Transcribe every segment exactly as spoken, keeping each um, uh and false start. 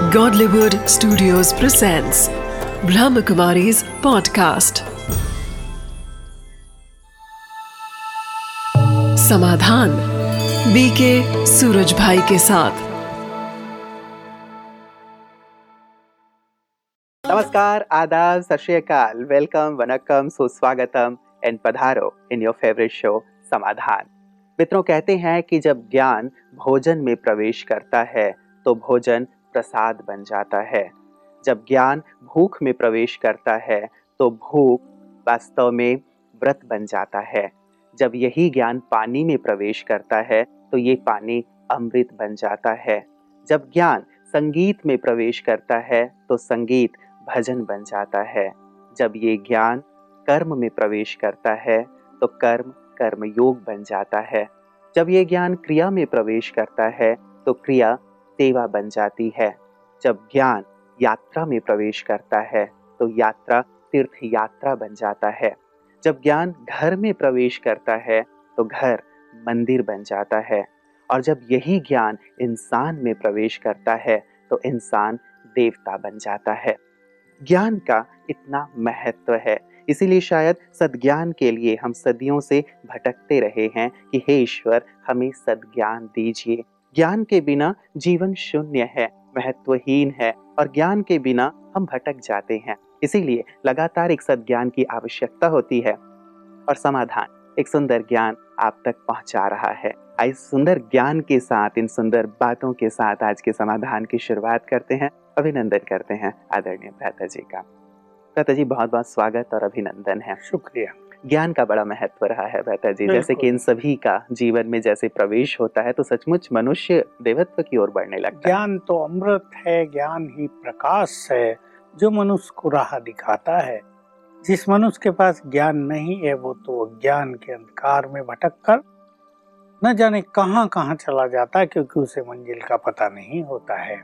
Godlywood Studios presents Brahmakumari's podcast Samadhan BK Suraj Bhai के साथ। नमस्कार, आदाब, सत श्री अकाल, वेलकम, वनक्कम, सुस्वागतम एंड पधारो इन योर फेवरेट शो समाधान। मित्रों, कहते हैं कि जब ज्ञान भोजन में प्रवेश करता है तो भोजन प्रसाद बन जाता है। जब ज्ञान भूख में प्रवेश करता है तो भूख वास्तव में व्रत बन जाता है। जब यही ज्ञान पानी में प्रवेश करता है तो ये पानी अमृत बन जाता है। जब ज्ञान संगीत में प्रवेश करता है तो संगीत भजन बन जाता है। जब ये ज्ञान कर्म में प्रवेश करता है तो कर्म कर्म योग बन जाता है। जब ये ज्ञान क्रिया में प्रवेश करता है तो क्रिया सेवा बन जाती है। जब ज्ञान यात्रा में प्रवेश करता है तो यात्रा तीर्थ यात्रा बन जाता है। जब ज्ञान घर में प्रवेश करता है तो घर मंदिर बन जाता है। और जब यही ज्ञान इंसान में प्रवेश करता है तो इंसान देवता बन जाता है। ज्ञान का इतना महत्व है, इसीलिए शायद सद्ज्ञान के लिए हम सदियों से भटकते रहे हैं कि हे ईश्वर, हमें सद्ज्ञान दीजिए। ज्ञान के बिना जीवन शून्य है, महत्वहीन है, और ज्ञान के बिना हम भटक जाते हैं। इसीलिए लगातार एक सद्ज्ञान की आवश्यकता होती है और समाधान एक सुंदर ज्ञान आप तक पहुंचा रहा है। इस सुंदर ज्ञान के साथ, इन सुंदर बातों के साथ आज के समाधान की शुरुआत करते हैं। अभिनंदन करते हैं आदरणीय भ्राता जी का। भ्राता जी, बहुत बहुत स्वागत और अभिनंदन है। शुक्रिया। ज्ञान का बड़ा महत्व रहा है भ्राता जी, जैसे कि इन सभी का जीवन में जैसे प्रवेश होता है तो सचमुच मनुष्य देवत्व की ओर बढ़ने लगता है। ज्ञान तो अमृत है, ज्ञान ही प्रकाश है जो मनुष्य को राह दिखाता है। जिस मनुष्य के पास ज्ञान नहीं है वो तो अज्ञान के अंधकार में भटक कर न जाने कहां कहां चला जाता है, क्योंकि उसे मंजिल का पता नहीं होता है।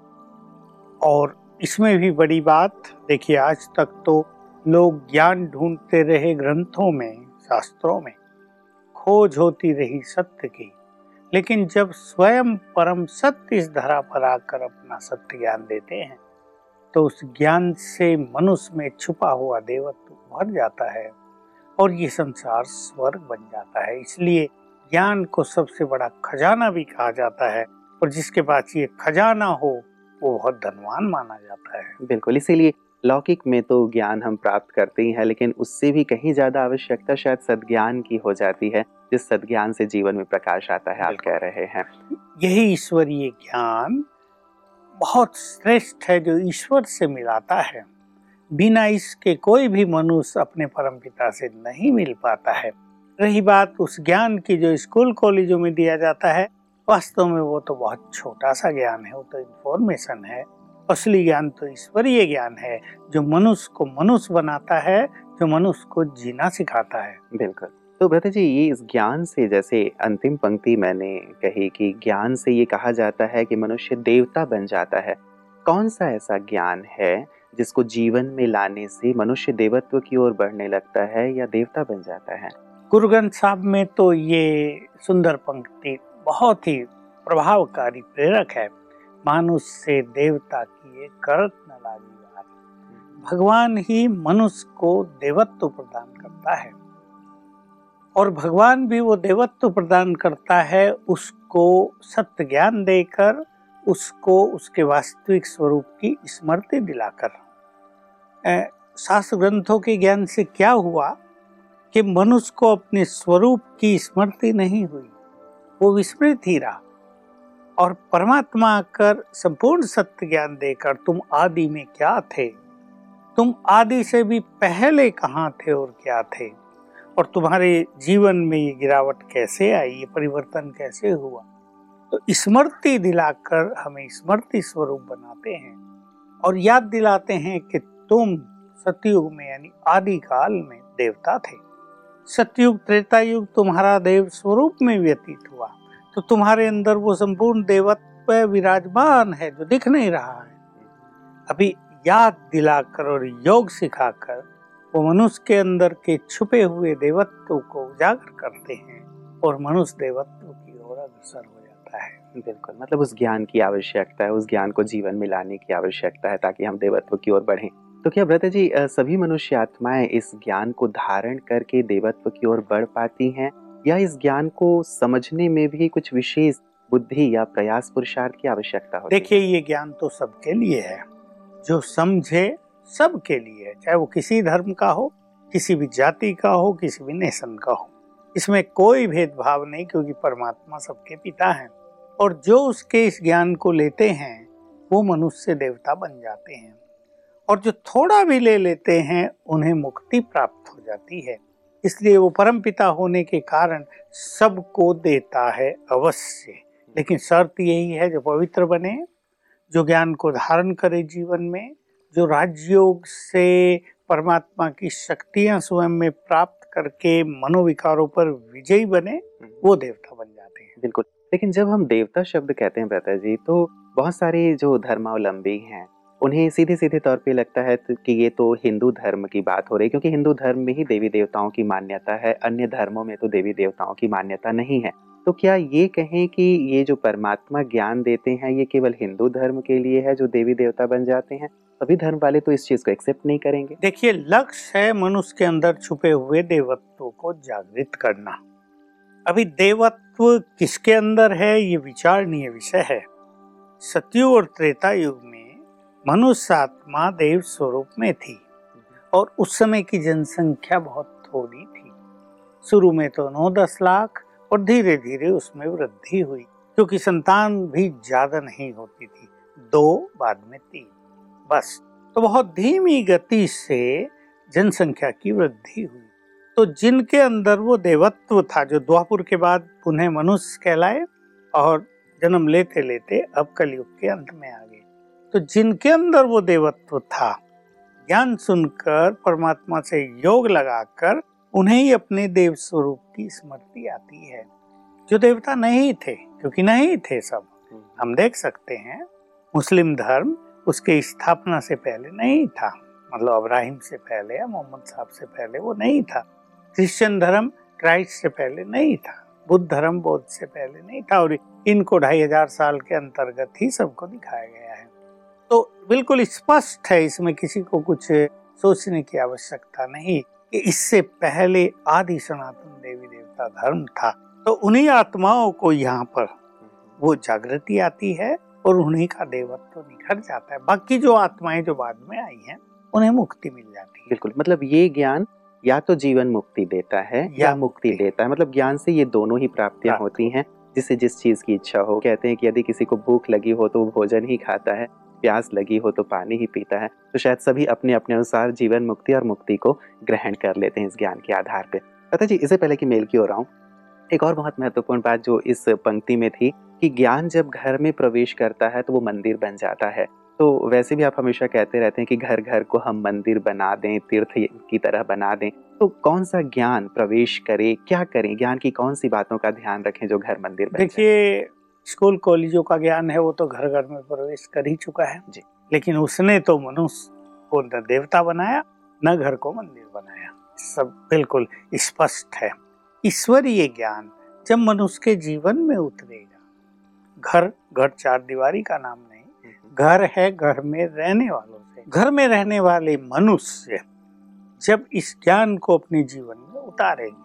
और इसमें भी बड़ी बात देखिए, आज तक तो लोग ज्ञान ढूंढते रहे ग्रंथों में, शास्त्रों में, खोज होती रही सत्य की, लेकिन जब स्वयं परम सत्य इस धरा पर आकर अपना सत्य ज्ञान देते हैं तो उस ज्ञान से मनुष्य में छुपा हुआ देवत्व भर जाता है और ये संसार स्वर्ग बन जाता है। इसलिए ज्ञान को सबसे बड़ा खजाना भी कहा जाता है, और जिसके पास ये खजाना हो वो बहुत धनवान माना जाता है। बिल्कुल, इसीलिए लौकिक में तो ज्ञान हम प्राप्त करते ही हैं, लेकिन उससे भी कहीं ज्यादा आवश्यकता शायद सद्ज्ञान की हो जाती है, जिस सद्ज्ञान से जीवन में प्रकाश आता है। आप कह रहे हैं यही ईश्वरीय ज्ञान बहुत श्रेष्ठ है जो ईश्वर से मिलाता है। बिना इसके कोई भी मनुष्य अपने परमपिता से नहीं मिल पाता है। रही बात उस ज्ञान की जो स्कूल कॉलेजों में दिया जाता है, वास्तव में वो तो बहुत छोटा सा ज्ञान है, वो तो इन्फॉर्मेशन है। असली ज्ञान तो ईश्वरीय ज्ञान है जो मनुष्य को मनुष्य बनाता है, जो मनुष्य को जीना सिखाता है। बिल्कुल। तो भ्राता जी, ये इस ज्ञान से, जैसे अंतिम पंक्ति मैंने कही कि ज्ञान से ये कहा जाता है कि मनुष्य देवता बन जाता है, कौन सा ऐसा ज्ञान है जिसको जीवन में लाने से मनुष्य देवत्व की ओर बढ़ने लगता है या देवता बन जाता है? गुरु ग्रंथ साहब में तो ये सुंदर पंक्ति बहुत ही प्रभावकारी, प्रेरक है। मानुष से देवता किए करत न लागी बात। भगवान ही मनुष्य को देवत्व प्रदान करता है, और भगवान भी वो देवत्व प्रदान करता है उसको सत्य ज्ञान देकर, उसको उसके वास्तविक स्वरूप की स्मृति दिलाकर। शास्त्र ग्रंथों के ज्ञान से क्या हुआ कि मनुष्य को अपने स्वरूप की स्मृति नहीं हुई, वो विस्मृत ही रहा। और परमात्मा आकर संपूर्ण सत्य ज्ञान देकर, तुम आदि में क्या थे, तुम आदि से भी पहले कहाँ थे और क्या थे, और तुम्हारे जीवन में ये गिरावट कैसे आई, ये परिवर्तन कैसे हुआ, तो स्मृति दिलाकर हमें स्मृति स्वरूप बनाते हैं और याद दिलाते हैं कि तुम सतयुग में यानी आदि काल में देवता थे। सतयुग त्रेता युग तुम्हारा देव स्वरूप में व्यतीत हुआ, तो तुम्हारे अंदर वो संपूर्ण देवत्व विराजमान है जो दिख नहीं रहा है। अभी याद दिलाकर और योग सिखाकर वो मनुष्य के अंदर के छुपे हुए देवत्व को उजागर करते हैं और मनुष्य देवत्व की ओर अग्रसर हो जाता जाता है। बिल्कुल, मतलब उस ज्ञान की आवश्यकता है, उस ज्ञान को जीवन में लाने की आवश्यकता है ताकि हम देवत्व की ओर बढ़ें। तो क्या भ्राता जी अ, सभी मनुष्य आत्माएँ इस ज्ञान को धारण करके देवत्व की ओर बढ़ पाती हैं या इस ज्ञान को समझने में भी कुछ विशेष बुद्धि या प्रयास पुरुषार्थ की आवश्यकता होती है? देखिए, ये ज्ञान तो सबके लिए है, जो समझे सबके लिए है, चाहे वो किसी धर्म का हो, किसी भी जाति का हो, किसी भी नेशन का हो। इसमें कोई भेदभाव नहीं, क्योंकि परमात्मा सबके पिता हैं और जो उसके इस ज्ञान को लेते हैं वो मनुष्य देवता बन जाते हैं, और जो थोड़ा भी ले लेते हैं उन्हें मुक्ति प्राप्त हो जाती है। इसलिए वो परम पिता होने के कारण सबको देता है अवश्य, लेकिन शर्त यही है जो पवित्र बने, जो ज्ञान को धारण करे जीवन में, जो राजयोग से परमात्मा की शक्तियां स्वयं में प्राप्त करके मनोविकारों पर विजयी बने, वो देवता बन जाते हैं। बिल्कुल, लेकिन जब हम देवता शब्द कहते हैं भ्राता जी, तो बहुत सारे जो धर्मावलंबी हैं उन्हें सीधे सीधे तौर पे लगता है तो कि ये तो हिंदू धर्म की बात हो रही है, क्योंकि हिंदू धर्म में ही देवी देवताओं की मान्यता है, अन्य धर्मों में तो देवी देवताओं की मान्यता नहीं है। तो क्या ये कहें कि ये जो परमात्मा ज्ञान देते हैं ये केवल हिंदू धर्म के लिए है जो देवी देवता बन जाते हैं, सभी धर्म वाले तो इस चीज को एक्सेप्ट नहीं करेंगे? देखिए, लक्ष्य है मनुष्य के अंदर छुपे हुए देवत्व को जागृत करना। अभी देवत्व किसके अंदर है ये विचारणीय विषय है। सतयुग और त्रेता युग में मनुष्य आत्मा देव स्वरूप में थी और उस समय की जनसंख्या बहुत थोड़ी थी। शुरू में तो नौ दस लाख और धीरे धीरे उसमें वृद्धि हुई, क्योंकि संतान भी ज्यादा नहीं होती थी, दो बाद में तीन, बस। तो बहुत धीमी गति से जनसंख्या की वृद्धि हुई। तो जिनके अंदर वो देवत्व था, जो द्वापुर के बाद पुनः मनुष्य कहलाए और जन्म लेते लेते अब कलयुग के अंत में आ गए, तो जिनके अंदर वो देवत्व था, ज्ञान सुनकर परमात्मा से योग लगाकर उन्हें ही अपने देव स्वरूप की स्मृति आती है। जो देवता नहीं थे, क्योंकि नहीं थे सब, हम देख सकते हैं मुस्लिम धर्म उसके स्थापना से पहले नहीं था, मतलब अब्राहिम से पहले या मोहम्मद साहब से पहले वो नहीं था। क्रिश्चियन धर्म क्राइस्ट से पहले नहीं था, बुद्ध धर्म बौद्ध से पहले नहीं था, और इनको ढाई हजार साल के अंतर्गत ही सबको दिखाया गया है। तो बिल्कुल स्पष्ट है, इसमें किसी को कुछ सोचने की आवश्यकता नहीं कि इससे पहले आदि सनातन देवी देवता धर्म था। तो उन्हीं आत्माओं को यहाँ पर वो जागृति आती है और उन्हीं का देवत्व निखर जाता है। बाकी जो आत्माएं जो बाद में आई हैं उन्हें मुक्ति मिल जाती है। बिल्कुल, मतलब ये ज्ञान या तो जीवन मुक्ति देता है या, या मुक्ति देता है, मतलब ज्ञान से ये दोनों ही प्राप्तियां होती हैं, जिससे जिस चीज की इच्छा हो। कहते हैं कि यदि किसी को भूख लगी हो तो वो भोजन ही खाता है, प्यास लगी हो तो पानी ही पीता है। तो शायद सभी अपने अपने अनुसार जीवन मुक्ति और मुक्ति को ग्रहण कर लेते हैं इस ज्ञान के आधार पे। पता जी, इससे पहले कि मेल की ओर आऊं, एक और बहुत महत्वपूर्ण बात जो इस पंक्ति में थी कि ज्ञान जब घर में प्रवेश करता है तो वो मंदिर बन जाता है। तो वैसे भी आप हमेशा कहते रहते हैं कि घर घर को हम मंदिर बना दें, तीर्थ की तरह बना दें। तो कौन सा ज्ञान प्रवेश करे, क्या करें, ज्ञान की कौन सी बातों का ध्यान रखें जो घर मंदिर बन जाए? देखिए, स्कूल कॉलेजों का ज्ञान है वो तो घर घर में प्रवेश कर ही चुका है जी, लेकिन उसने तो मनुष्य को न देवता बनाया न घर को मंदिर बनाया, सब बिल्कुल स्पष्ट है। ईश्वरीय ज्ञान जब मनुष्य के जीवन में उतरेगा, घर घर चार दीवारी का नाम नहीं, घर है घर में रहने वालों से। घर में रहने वाले मनुष्य जब इस ज्ञान को अपने जीवन में उतारेंगे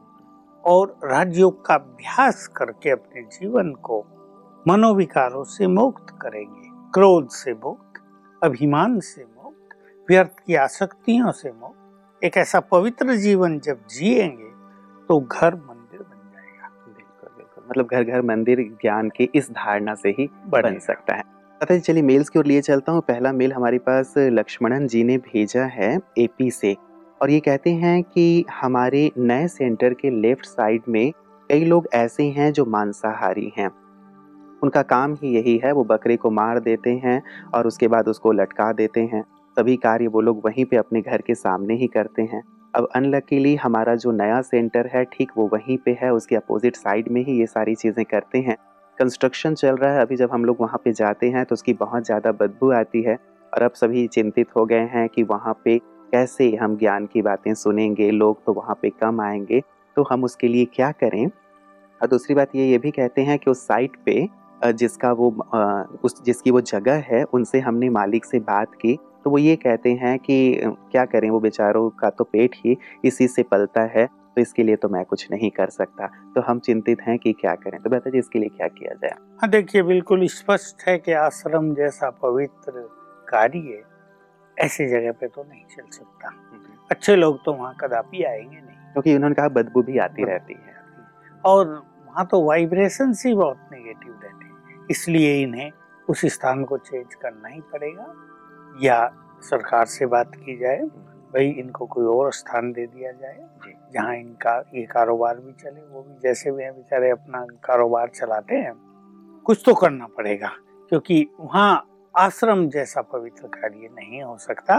और राजयोग का अभ्यास करके अपने जीवन को मनोविकारों से मुक्त करेंगे, क्रोध से मुक्त, अभिमान से मुक्त, व्यर्थ की आसक्तियों से मुक्त, एक ऐसा पवित्र जीवन जब जिएंगे तो घर मंदिर बन जाएगा। बिल्कुल बिल्कुल, मतलब घर घर मंदिर ज्ञान की इस धारणा से ही बन सकता है। पता है, चलिए मेल्स की ओर लिए चलता हूँ। पहला मेल हमारे पास लक्ष्मणन जी ने भेजा है एपी से, और ये कहते हैं कि हमारे नए सेंटर के लेफ्ट साइड में कई लोग ऐसे हैं जो मांसाहारी हैं। उनका काम ही यही है, वो बकरे को मार देते हैं और उसके बाद उसको लटका देते हैं। सभी कार्य वो लोग वहीं पे अपने घर के सामने ही करते हैं। अब अनलकीली हमारा जो नया सेंटर है ठीक वो वहीं पे है, उसके अपोजिट साइड में ही ये सारी चीज़ें करते हैं। कंस्ट्रक्शन चल रहा है, अभी जब हम लोग वहाँ पे जाते हैं तो उसकी बहुत ज़्यादा बदबू आती है, और अब सभी चिंतित हो गए हैं कि वहाँ पे कैसे हम ज्ञान की बातें सुनेंगे, लोग तो वहाँ पे कम आएंगे, तो हम उसके लिए क्या करें। और दूसरी बात ये ये भी कहते हैं कि उस साइट पे अ, जिसका वो अ, उस जिसकी वो जगह है उनसे हमने मालिक से बात की, तो वो ये कहते हैं कि अ, क्या करें, वो बेचारों का तो पेट ही इसी से पलता है, तो इसके लिए तो मैं कुछ नहीं कर सकता। तो हम चिंतित हैं कि क्या करें, तो बेहतर जी इसके लिए क्या किया जाए? हाँ देखिए, बिल्कुल स्पष्ट है कि आश्रम जैसा पवित्र कार्य ऐसी जगह पे तो नहीं चल सकता। अच्छे लोग तो वहाँ कदापि आएंगे नहीं, क्योंकि उन्होंने कहा बदबू भी आती रहती है और वहाँ तो वाइब्रेशंस ही बहुत नेगेटिव रहते हैं, इसलिए इन्हें उस स्थान को चेंज करना ही पड़ेगा, या सरकार से बात की जाए, भाई इनको कोई और स्थान दे दिया जाए जहाँ इनका ये कारोबार भी चले, वो भी जैसे भी हैं बेचारे अपना कारोबार चलाते हैं। कुछ तो करना पड़ेगा, क्योंकि वहाँ आश्रम जैसा पवित्र कार्य नहीं हो सकता।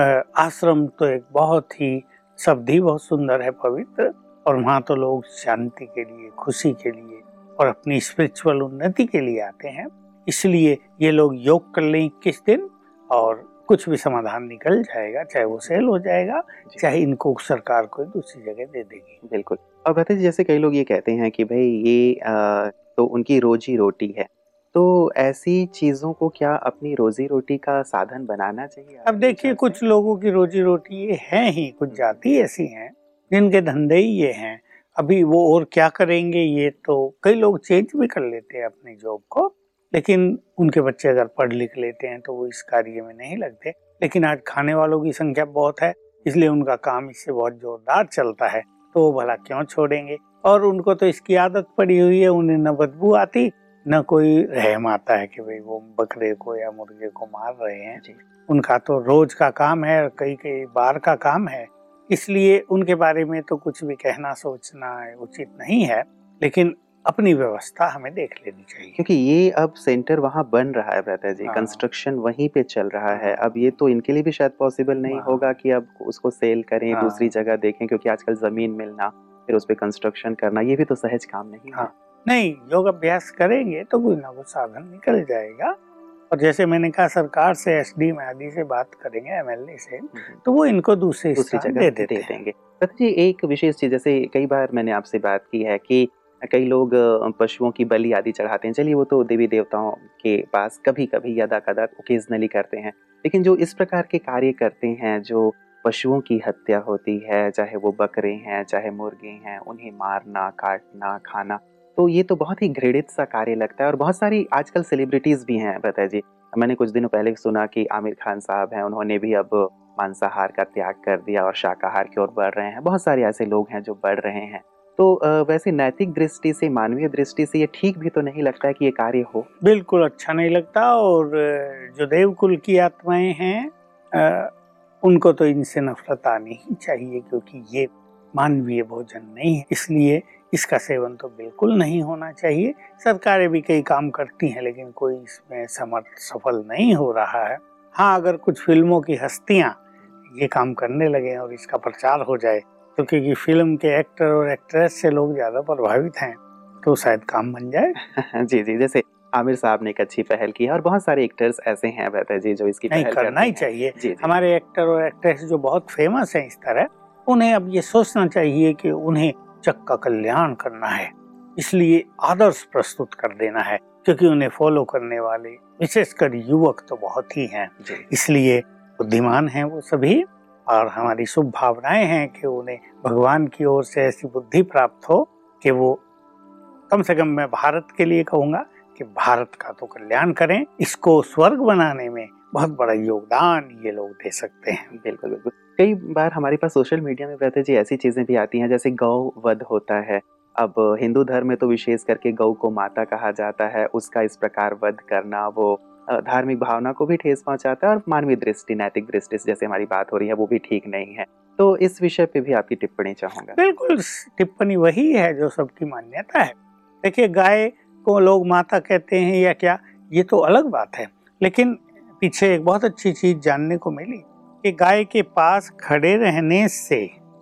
आश्रम तो एक बहुत ही शब्द ही बहुत सुंदर है, पवित्र, और वहाँ तो लोग शांति के लिए, खुशी के लिए और अपनी स्पिरिचुअल उन्नति के लिए आते हैं। इसलिए ये लोग योग कर लें इक्कीस दिन और कुछ भी समाधान निकल जाएगा, चाहे वो सेल हो जाएगा, चाहे इनको सरकार कोई दूसरी जगह दे देगी। बिल्कुल। और कहते हैं जैसे कई लोग ये कहते हैं कि भाई ये आ, तो उनकी रोजी रोटी है, तो ऐसी चीजों को क्या अपनी रोजी रोटी का साधन बनाना चाहिए? अब देखिए, कुछ लोगों की रोजी रोटी ये है ही, कुछ जाति ऐसी हैं जिनके धंधे ही ये हैं। अभी वो और क्या करेंगे, ये तो कई लोग चेंज भी कर लेते हैं अपनी जॉब को, लेकिन उनके बच्चे अगर पढ़ लिख लेते हैं तो वो इस कार्य में नहीं लगते। लेकिन आज खाने वालों की संख्या बहुत है, इसलिए उनका काम इससे बहुत जोरदार चलता है, तो वो भला क्यों छोड़ेंगे। और उनको तो इसकी आदत पड़ी हुई है, उन्हें न बदबू आती न कोई रहम आता है कि भाई वो बकरे को या मुर्गे को मार रहे हैं। उनका तो रोज का काम है, कई कई बार का काम है, इसलिए उनके बारे में तो कुछ भी कहना सोचना उचित नहीं है। लेकिन अपनी व्यवस्था हमें देख लेनी चाहिए, क्योंकि ये अब सेंटर वहाँ बन रहा है भ्राता जी, हाँ। कंस्ट्रक्शन वहीं पे चल रहा है। अब ये तो इनके लिए भी शायद पॉसिबल नहीं हाँ। होगा कि अब उसको सेल करें, हाँ। दूसरी जगह देखें, क्योंकि आजकल जमीन मिलना फिर उस पे कंस्ट्रक्शन करना ये भी तो सहज काम नहीं है। हाँ। नहीं, योग अभ्यास करेंगे तो कोई ना कोई साधन निकल जाएगा। और जैसे मैंने कहा, सरकार से, एसडी आदि से बात करेंगे, एमएलए से, तो वो इनको दूसरी दूसरी स्थान जगह दे दे देते देंगे। भ्राता जी एक विशेष चीज, जैसे कई बार मैंने आपसे बात की है कि कई लोग अ, पशुओं की बलि आदि चढ़ाते हैं। चलिए वो तो देवी देवताओं के पास कभी कभी यदा कदा ओकेजनली करते हैं, लेकिन जो इस प्रकार के कार्य करते हैं, जो पशुओं की हत्या होती है, चाहे वो बकरे हैं चाहे मुर्गे हैं, उन्हें मारना, काटना, खाना, तो ये तो बहुत ही घृणित सा कार्य लगता है। और बहुत सारी आजकल सेलिब्रिटीज भी हैं भ्राता जी। मैंने कुछ दिनों पहले सुना कि आमिर खान साहब हैं, उन्होंने भी अब मांसाहार का त्याग कर दिया और शाकाहार की ओर बढ़ रहे हैं। बहुत सारे ऐसे लोग हैं जो बढ़ रहे हैं। तो अ, वैसे नैतिक दृष्टि से, मानवीय दृष्टि से ये ठीक भी तो नहीं लगता है कि ये कार्य हो? बिल्कुल अच्छा नहीं लगता। और जो देवकुल की आत्माएं हैं, अ, उनको तो इनसे नफरत आनी ही चाहिए, क्योंकि ये मानवीय भोजन नहीं है, इसलिए इसका सेवन तो बिल्कुल नहीं होना चाहिए। सरकारें भी कई काम करती हैं, लेकिन कोई इसमें समर्थ सफल नहीं हो रहा है। हाँ, अगर कुछ फिल्मों की हस्तियां ये काम करने लगे और इसका प्रचार हो जाए, तो क्योंकि फिल्म के एक्टर और एक्ट्रेस से लोग ज्यादा प्रभावित हैं, तो शायद काम बन जाए। जी जी, जैसे आमिर साहब ने एक अच्छी पहल की है और बहुत सारे एक्टर्स ऐसे हैं भ्राता जी जो इसकी नहीं, पहल करना ही करते हैं। चाहिए। जी जी। हमारे एक्टर और एक्ट्रेस जो बहुत फेमस हैं इस तरह, उन्हें अब ये सोचना चाहिए कि उन्हें जग का कल्याण करना है, इसलिए आदर्श प्रस्तुत कर देना है, क्योंकि उन्हें फॉलो करने वाले विशेषकर युवक तो बहुत ही हैं। इसलिए बुद्धिमान हैं वो सभी, और हमारी शुभ भावनाएं हैं कि उन्हें भगवान की ओर से ऐसी बुद्धि प्राप्त हो कि वो, कम से कम मैं भारत के लिए कहूँगा कि भारत का तो कल्याण करें। इसको स्वर्ग बनाने में बहुत बड़ा योगदान ये लोग दे सकते हैं। बिल्कुल बिल्कुल। कई बार हमारे पास सोशल मीडिया में भ्राता जी ऐसी चीजें भी आती हैं, जैसे गौ वध होता है। अब हिंदू धर्म में तो विशेष करके गौ को माता कहा जाता है, उसका इस प्रकार वध करना वो अ, धार्मिक भावना को भी ठेस पहुंचाता है, और मानवीय दृष्टि, नैतिक दृष्टि से जैसे हमारी बात हो रही है वो भी ठीक नहीं है। तो इस विषय पे भी आपकी टिप्पणी चाहूंगा। बिल्कुल, टिप्पणी वही है जो सबकी मान्यता है। देखिए, गाय को लोग माता कहते हैं या क्या, ये तो अलग बात है, लेकिन पीछे एक बहुत अच्छी चीज जानने को मिली कि गाय के पास खड़े रहने से,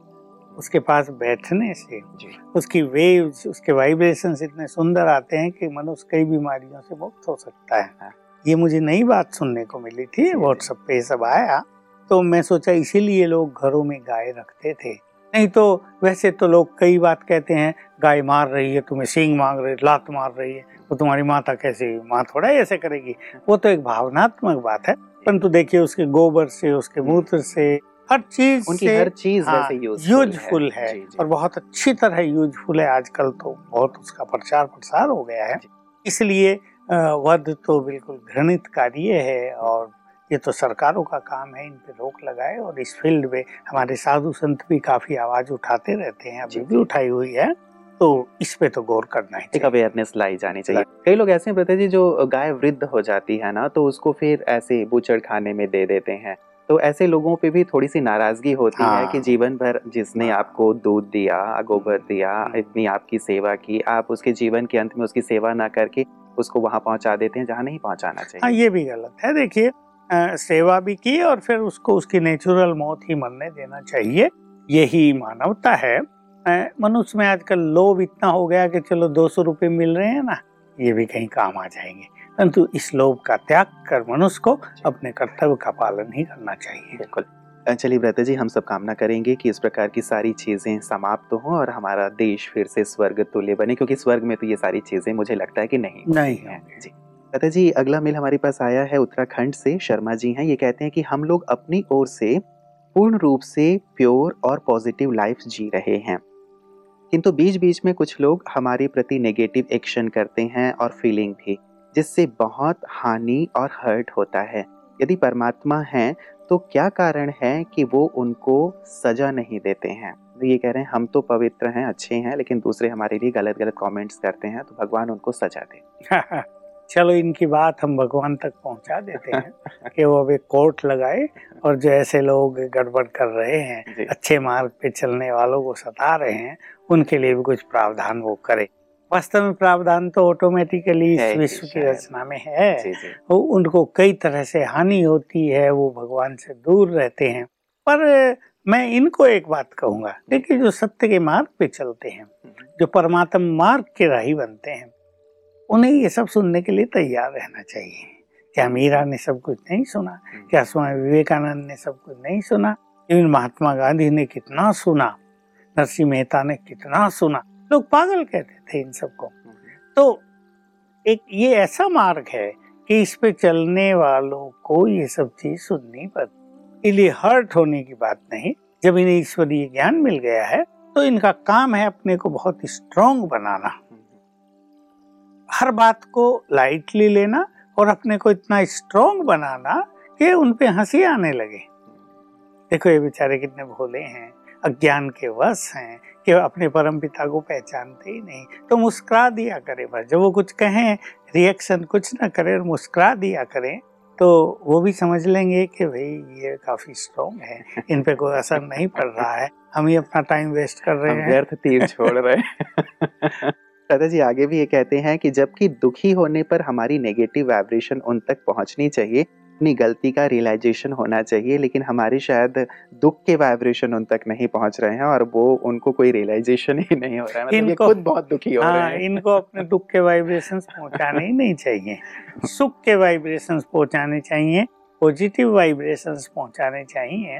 उसके पास बैठने से, उसकी वेव्स, उसके वाइब्रेशंस इतने सुंदर आते हैं कि मनुष्य कई बीमारियों से मुक्त हो सकता है। ये मुझे नई बात सुनने को मिली थी, व्हाट्सएप पे सब आया, तो मैं सोचा इसीलिए लोग घरों में गाय रखते थे। नहीं तो वैसे तो लोग कई बात कहते हैं, गाय मार रही है तुम्हें, सींग मांग रही है, लात मार रही है, वो तुम्हारी माता कैसे, माँ थोड़ा ही ऐसे करेगी। वो तो एक भावनात्मक बात है, परंतु देखिए उसके गोबर से, उसके मूत्र से, हर चीज उनकी से हर चीज हाँ, वैसे यूजफुल है, है, है जी, जी। और बहुत अच्छी तरह यूजफुल है। आजकल तो बहुत उसका प्रचार प्रसार हो गया है, इसलिए वध तो बिल्कुल घृणित कार्य है और ये तो सरकारों का काम है इन पे रोक लगाए। और इस फील्ड में हमारे साधु संत भी काफी आवाज उठाते रहते हैं, अभी भी उठाई हुई है, तो इस पे तो गौर करना ही एक अवेयरनेस लाई जानी चाहिए। कई लोग ऐसे हैं ब्रता जी जो गाय वृद्ध हो जाती है ना, तो उसको फिर ऐसे बूचड़ खाने में दे देते हैं, तो ऐसे लोगों पे भी थोड़ी सी नाराजगी होती हाँ। है कि जीवन भर जिसने हाँ। आपको दूध दिया, गोबर दिया, इतनी आपकी सेवा की, आप उसके जीवन के अंत में उसकी सेवा ना करके उसको वहां पहुंचा देते हैं जहां नहीं पहुंचाना चाहिए। हाँ, ये भी गलत है। देखिए सेवा भी की और फिर उसको उसकी नेचुरल मौत ही मरने देना चाहिए, यही मानवता है। मनुष्य में आजकल लोभ इतना हो गया कि चलो दो सौ रुपये मिल रहे हैं ना, ये भी कहीं काम आ जाएंगे, परंतु इस लोभ का त्याग कर मनुष्य को अपने कर्तव्य का पालन ही करना चाहिए। बिल्कुल। चलिए ब्रता जी, हम सब कामना करेंगे कि इस प्रकार की सारी चीजें समाप्त हों और हमारा देश फिर से स्वर्ग तुल्य बने, क्योंकि स्वर्ग में तो ये सारी चीजें मुझे लगता है कि नहीं नहीं है। जी ब्रता जी, अगला मेल हमारे पास आया है उत्तराखंड से, शर्मा जी हैं। ये कहते हैं कि हम लोग अपनी ओर से पूर्ण रूप से प्योर और पॉजिटिव लाइफ जी रहे हैं, किंतु बीच बीच में कुछ लोग हमारे प्रति नेगेटिव एक्शन करते हैं और फीलिंग भी, जिससे बहुत हानि और हर्ट होता है। यदि परमात्मा हैं तो क्या कारण है कि वो उनको सजा नहीं देते हैं? तो ये कह रहे हैं हम तो पवित्र हैं, अच्छे हैं, लेकिन दूसरे हमारे लिए गलत गलत कमेंट्स करते हैं, तो भगवान उनको सजा दे। चलो इनकी बात हम भगवान तक पहुंचा देते हैं कि वो अब एक कोर्ट लगाए और जो ऐसे लोग गड़बड़ कर रहे हैं, अच्छे मार्ग पे चलने वालों को सता रहे हैं, उनके लिए भी कुछ प्रावधान वो करे। वास्तव में प्रावधान तो ऑटोमेटिकली इस विश्व की रचना में है, वो उनको कई तरह से हानि होती है, वो भगवान से दूर रहते हैं। पर मैं इनको एक बात कहूंगा, देखिए जो सत्य के मार्ग पे चलते हैं, जो परमात्मा मार्ग के राही बनते हैं, उन्हें ये सब सुनने के लिए तैयार रहना चाहिए। क्या मीरा ने सब कुछ नहीं सुना? क्या स्वामी विवेकानंद ने सब कुछ नहीं सुना? इवन महात्मा गांधी ने कितना सुना, नरसिंह मेहता ने कितना सुना, लोग पागल कहते थे इन सबको। तो एक ये ऐसा मार्ग है कि इस पे चलने वालों को ये सब चीज सुननी पड़ती, इसलिए हर्ट होने की बात नहीं। जब इन्हें ईश्वरीय ज्ञान मिल गया है तो इनका काम है अपने को बहुत स्ट्रॉन्ग बनाना, हर बात को लाइटली लेना और अपने को इतना स्ट्रॉन्ग बनाना कि उन पे हंसी आने लगे। देखो ये बेचारे कितने भोले हैं, अज्ञान के वश हैं कि अपने परम पिता को पहचानते ही नहीं, तो मुस्कुरा दिया करें बस। जब वो कुछ कहें रिएक्शन कुछ ना करें और मुस्कुरा दिया करें, तो वो भी समझ लेंगे कि भाई ये काफी स्ट्रॉन्ग है, इन पे कोई असर नहीं पड़ रहा है, हम ही अपना टाइम वेस्ट कर रहे हैं, व्यर्थ तीर छोड़ रहे हैं। दादा जी आगे भी ये कहते हैं कि जबकि दुखी होने पर हमारी नेगेटिव वाइब्रेशन उन तक पहुंचनी चाहिए, अपनी गलती का रियलाइजेशन होना चाहिए, लेकिन हमारी शायद दुख के वाइब्रेशन उन तक नहीं पहुंच रहे हैं और वो उनको कोई रियलाइजेशन ही नहीं हो रहा है, मतलब ये खुद बहुत दुखी हो हाँ, रहे हैं। इनको अपने दुख के वाइब्रेशंस पहुंचाने ही नहीं चाहिए, सुख के वाइब्रेशंस पहुंचाने चाहिए, पॉजिटिव वाइब्रेशंस पहुंचाने चाहिए।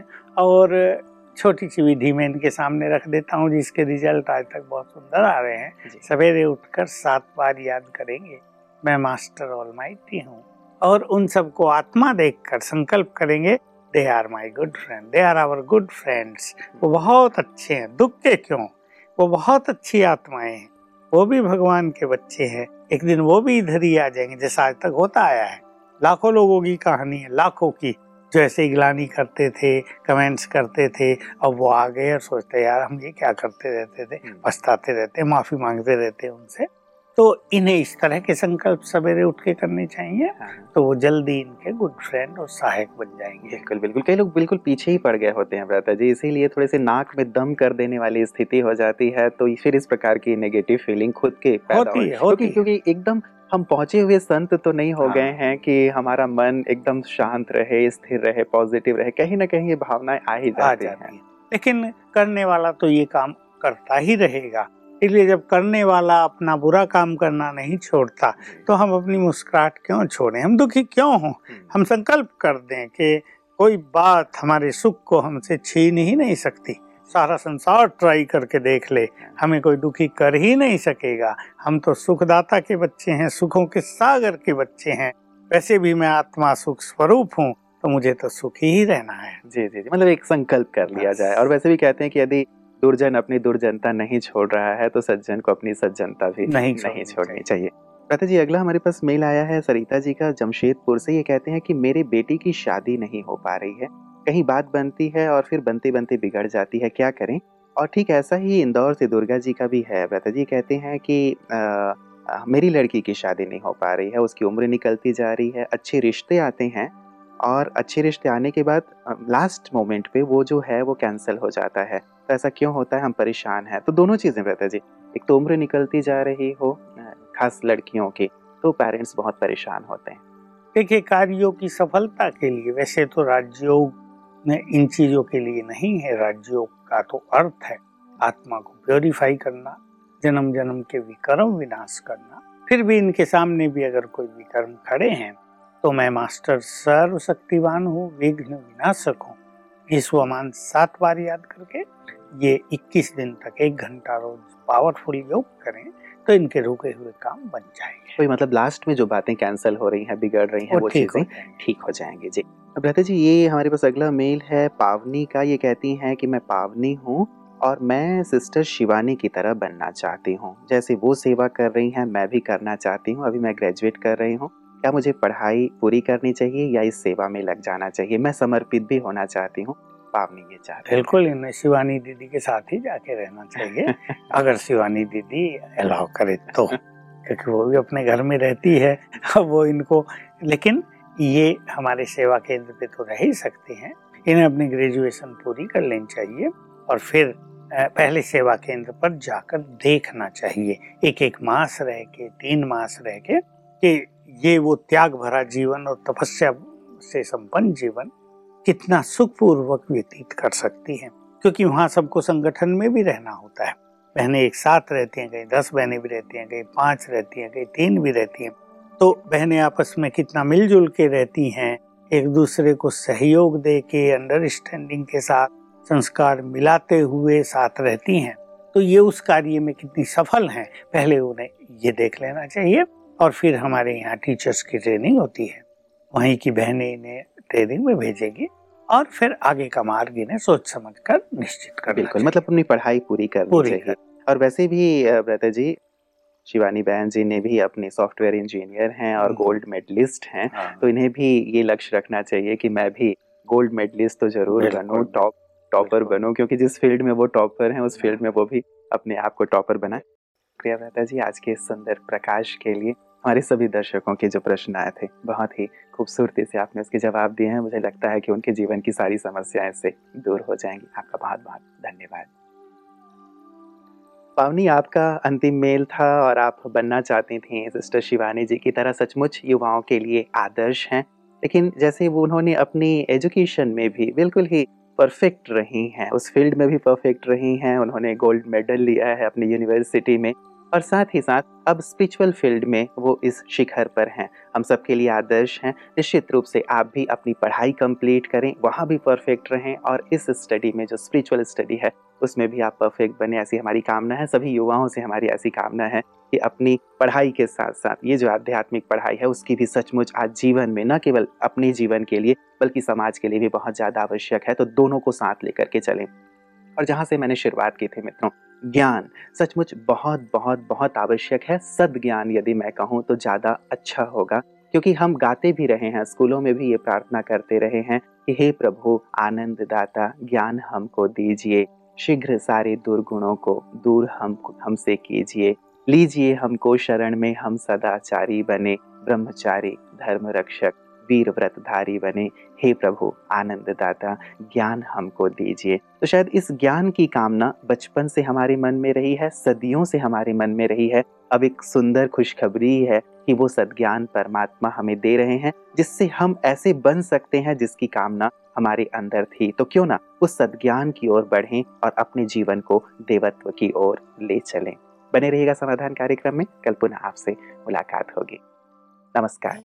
और छोटी सी विधि में इनके सामने रख देता हूँ, जिसके रिजल्ट आज तक बहुत सुंदर आ रहे हैं। सवेरे उठकर सात बार याद करेंगे मैं मास्टर ऑलमाइटी हूँ, और उन सबको आत्मा देखकर संकल्प करेंगे they are my good friend, they are our good friends. वो बहुत अच्छे हैं, दुख के क्यों, वो बहुत अच्छी आत्माएं हैं, वो भी भगवान के बच्चे हैं, एक दिन वो भी इधर ही आ जाएंगे, जैसा आज तक होता आया है। लाखों लोगों की कहानी है, लाखों की, जो ऐसे गिलानी करते थे, कमेंट्स करते थे, अब वो आ गए और सोचते यार हम ये क्या करते रहते थे, पछताते रहते, माफी मांगते रहते उनसे। तो इन्हें इस तरह के संकल्प सवेरे उठ के करने चाहिए, तो वो जल्दी इनके गुड फ्रेंड और सहायक बन जाएंगे। बिल्कुल बिल्कुल। कई लोग बिल्कुल पीछे ही पड़ गए होते हैं ब्रता जी, इसीलिए थोड़े से नाक में दम कर देने वाली स्थिति हो जाती है, तो फिर इस प्रकार की नेगेटिव फीलिंग खुद के पैदा होती है, होती क्योंकि क्योंकि एकदम हम पहुंचे हुए संत तो नहीं हो गए हैं कि हमारा मन एकदम शांत रहे, स्थिर रहे, पॉजिटिव रहे, कहीं ना कहीं ये भावनाएं आ ही जाती हैं। लेकिन करने वाला तो ये काम करता ही रहेगा, इसलिए जब करने वाला अपना बुरा काम करना नहीं छोड़ता तो हम अपनी मुस्कुराहट क्यों छोड़ें, हम दुखी क्यों हों। हम संकल्प कर दें कि कोई बात हमारे सुख को हमसे छीन ही नहीं सकती, सारा संसार ट्राई करके देख ले, हमें कोई दुखी कर ही नहीं सकेगा। हम तो सुखदाता के बच्चे हैं, सुखों के सागर के बच्चे हैं। वैसे भी मैं आत्मा सुख स्वरूप हूँ, तो मुझे तो सुखी ही रहना है। जी जी जी, मतलब एक संकल्प कर लिया जाए। और वैसे भी कहते हैं कि यदि दुर्जन अपनी दुर्जनता नहीं छोड़ रहा है तो सज्जन को अपनी सज्जनता भी नहीं नहीं छोड़नी छोड़नी चाहिए। प्रातः जी, अगला हमारे पास मेल आया है सरिता जी का जमशेदपुर से। ये कहते हैं कि मेरे बेटी की शादी नहीं हो पा रही है, कहीं बात बनती है और फिर बनते बनते बिगड़ जाती है, क्या करें। और ठीक ऐसा ही इंदौर से दुर्गा जी का भी है। प्रातः जी कहते हैं कि आ, आ, मेरी लड़की की शादी नहीं हो पा रही है, उसकी उम्र निकलती जा रही है, अच्छे रिश्ते आते हैं और अच्छे रिश्ते आने के बाद लास्ट मोमेंट पे वो जो है वो कैंसिल हो जाता है। तो ऐसा क्यों होता है, हम परेशान हैं। तो दोनों चीज़ें रहता जी, एक तो उम्र निकलती जा रही हो खास लड़कियों की, तो पेरेंट्स बहुत परेशान होते हैं। देखिए, कार्यों की सफलता के लिए, वैसे तो राजयोग में इन चीजों के लिए नहीं है। राजयोग का तो अर्थ है आत्मा को प्योरीफाई करना, जन्म जन्म के विकर्म विनाश करना। फिर भी इनके सामने भी अगर कोई विकर्म खड़े हैं तो मैं मास्टर सर्वशक्तिवान हूँ, विघ्न विनाशक हूँ। विश्वमान सात बार याद करके ये इक्कीस दिन तक एक घंटा रोज पावरफुल योग करें तो इनके रुके हुए काम बन जाएंगे। कोई मतलब लास्ट में जो बातें कैंसिल हो रही हैं, बिगड़ रही हैं, वो वो ठीक हो चीज़ें ठीक हो जाएंगी। जी, अब रहते जी, ये हमारे पास अगला मेल है पावनी का। ये कहती हैं कि मैं पावनी हूँ और मैं सिस्टर शिवानी की तरह बनना चाहती हूँ। जैसे वो सेवा कर रही हैं मैं भी करना चाहती हूँ। अभी मैं ग्रेजुएट कर रही हूँ, क्या मुझे पढ़ाई पूरी करनी चाहिए या इस सेवा में लग जाना चाहिए? मैं समर्पित भी होना चाहती हूँ, पावनी ये चाहती है। बिल्कुल, इन्हें शिवानी दीदी के साथ ही जाके रहना चाहिए अगर शिवानी दीदी अलाउ करे तो, क्योंकि वो भी अपने घर में रहती है। वो इनको, लेकिन ये हमारे सेवा केंद्र पे तो रह ही सकते हैं। इन्हें अपनी ग्रेजुएशन पूरी कर लेनी चाहिए और फिर पहले सेवा केंद्र पर जाकर देखना चाहिए, एक एक मास रह के, तीन मास रह के, कि ये वो त्याग भरा जीवन और तपस्या से संपन्न जीवन कितना सुखपूर्वक व्यतीत कर सकती हैं। क्योंकि वहाँ सबको संगठन में भी रहना होता है। बहनें एक साथ रहती हैं, कहीं दस बहनें भी रहती हैं, कहीं पांच रहती हैं, कहीं तीन भी रहती हैं। तो बहनें आपस में कितना मिलजुल के रहती हैं, एक दूसरे को सहयोग दे के, अंडरस्टैंडिंग के साथ, संस्कार मिलाते हुए साथ रहती हैं। तो ये उस कार्य में कितनी सफल हैं, पहले उन्हें ये देख लेना चाहिए। और फिर हमारे यहाँ टीचर्स की ट्रेनिंग होती है, वहीं की बहनें इन्हें ट्रेनिंग में भेजेगी और फिर आगे का मार्ग इन्हें सोच समझ कर निश्चित करना बिल्कुल, मतलब अपनी पढ़ाई पूरी करनी पूरी चाहिए। कर। और वैसे भी ब्रता जी, शिवानी बहन जी ने भी अपने सॉफ्टवेयर इंजीनियर हैं और गोल्ड मेडलिस्ट हैं। हाँ। तो इन्हें भी ये लक्ष्य रखना चाहिए कि मैं भी गोल्ड मेडलिस्ट तो जरूर बनूं, टॉप टॉपर बनूं, क्योंकि जिस फील्ड में वो टॉपर हैं उस फील्ड में वो भी अपने आप को टॉपर बनाए। प्रिया ब्रता जी, आज के सुंदर प्रकाश के लिए हमारे सभी दर्शकों के जो प्रश्न आए थे, बहुत ही खूबसूरती से आपने उसके जवाब दिए हैं। मुझे लगता है कि उनके जीवन की सारी समस्याएं इससे दूर हो जाएंगी। आपका बहुत बहुत धन्यवाद। पावनी, आपका अंतिम मेल था और आप बनना चाहती थी सिस्टर शिवानी जी की तरह। सचमुच युवाओं के लिए आदर्श हैं। लेकिन जैसे वो उन्होंने अपनी एजुकेशन में भी बिल्कुल ही परफेक्ट रही हैं, उस फील्ड में भी परफेक्ट रही हैं। उन्होंने गोल्ड मेडल लिया है अपनी यूनिवर्सिटी में और साथ ही साथ अब स्पिरिचुअल फील्ड में वो इस शिखर पर हैं। हम सबके लिए आदर्श हैं। निश्चित रूप से आप भी अपनी पढ़ाई कंप्लीट करें, वहाँ भी परफेक्ट रहें और इस स्टडी में, जो स्पिरिचुअल स्टडी है, उसमें भी आप परफेक्ट बने, ऐसी हमारी कामना है। सभी युवाओं से हमारी ऐसी कामना है कि अपनी पढ़ाई के साथ साथ ये जो आध्यात्मिक पढ़ाई है उसकी भी सचमुच आज जीवन में, न केवल अपने जीवन के लिए बल्कि समाज के लिए भी बहुत ज़्यादा आवश्यक है। तो दोनों को साथ लेकर के चलें। और जहाँ से मैंने शुरुआत की थी मित्रों, ज्ञान सचमुच बहुत बहुत बहुत आवश्यक है। सद्ज्ञान यदि मैं कहूँ तो ज़्यादा अच्छा होगा, क्योंकि हम गाते भी रहे हैं, स्कूलों में भी ये प्रार्थना करते रहे हैं कि हे प्रभु आनंद दाता, ज्ञान हमको दीजिए, शीघ्र सारे दुर्गुणों को दूर हम हमसे कीजिए, लीजिए हमको शरण में, हम सदाचारी बने, ब्रह्मचारी धर्म रक्षक वीर व्रतधारी बने, हे प्रभु आनंद दाता, ज्ञान हमको दीजिए। तो शायद इस ज्ञान की कामना बचपन से हमारे मन में रही है, सदियों से हमारे मन में रही है। अब एक सुंदर खुशखबरी है कि वो सद्ज्ञान परमात्मा हमें दे रहे हैं, जिससे हम ऐसे बन सकते हैं जिसकी कामना हमारे अंदर थी। तो क्यों ना उस सद्ज्ञान की ओर बढ़ें और अपने जीवन को देवत्व की ओर ले चलें। बने रहिएगा समाधान कार्यक्रम में। कल पुनः आपसे मुलाकात होगी। नमस्कार।